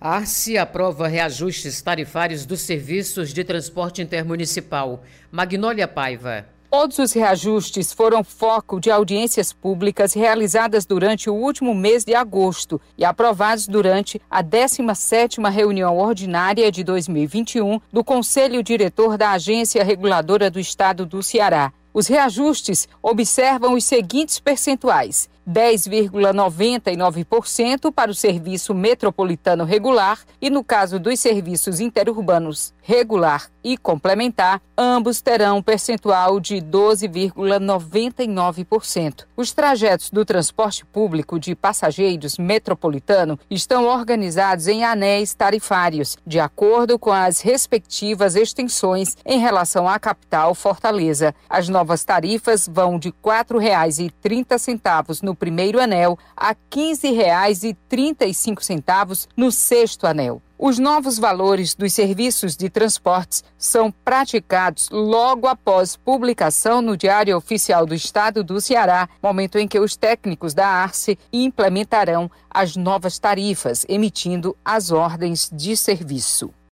A ARCE aprova reajustes tarifários dos serviços de transporte intermunicipal. Magnólia Paiva. Todos os reajustes foram foco de audiências públicas realizadas durante o último mês de agosto e aprovados durante a 17ª reunião ordinária de 2021 do Conselho Diretor da Agência Reguladora do Estado do Ceará. Os reajustes observam os seguintes percentuais: 10,99% para o serviço metropolitano regular e, no caso dos serviços interurbanos regular e complementar, ambos terão um percentual de 12,99%. Os trajetos do transporte público de passageiros metropolitano estão organizados em anéis tarifários, de acordo com as respectivas extensões em relação à capital Fortaleza. As novas tarifas vão de R$ 4,30 no primeiro anel a R$ 15,35 no sexto anel. Os novos valores dos serviços de transportes são praticados logo após publicação no Diário Oficial do Estado do Ceará, momento em que os técnicos da ARCE implementarão as novas tarifas, emitindo as ordens de serviço.